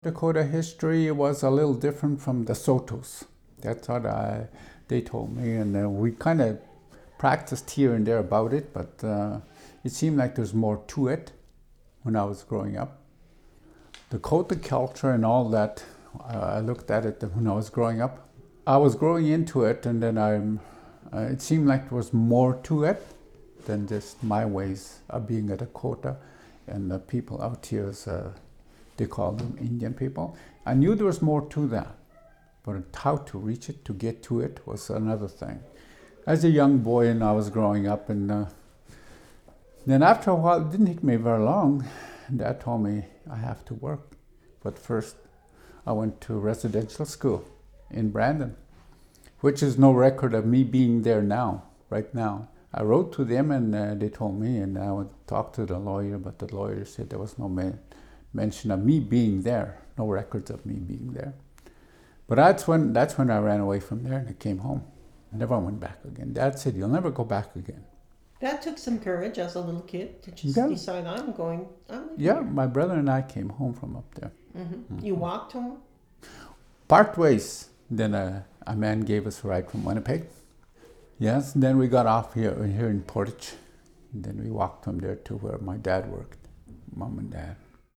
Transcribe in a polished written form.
Dakota history was a little different from the Sotos. That's what they told me, and we kind of practiced here and there about it, but it seemed like there's more to it when I was growing up. Dakota culture and all that, I looked at it when I was growing up. I was growing into it, and then it seemed like there was more to it than just my ways of being a Dakota, and the people out here, they call them Indian people. I knew there was more to that, but how to reach it, to get to it, was another thing. As a young boy, and I was growing up, and then after a while, it didn't take me very long, Dad told me I have to work. But first, I went to residential school in Brandon, which is no record of me being there now, right now. I wrote to them, and they told me, and I would talk to the lawyer, but the lawyer said there was no mention of me being there, no records of me being there. But that's when I ran away from there and I came home. I never went back again. Dad said, "You'll never go back again." That took some courage as a little kid to just decide I'm leaving Yeah, here. my brother and I came home from up there. Mm-hmm. You walked home? Part ways. Then a man gave us a ride from Winnipeg. Yes, then we got off here in Portage. And then we walked from there to where my dad worked, Mom and Dad.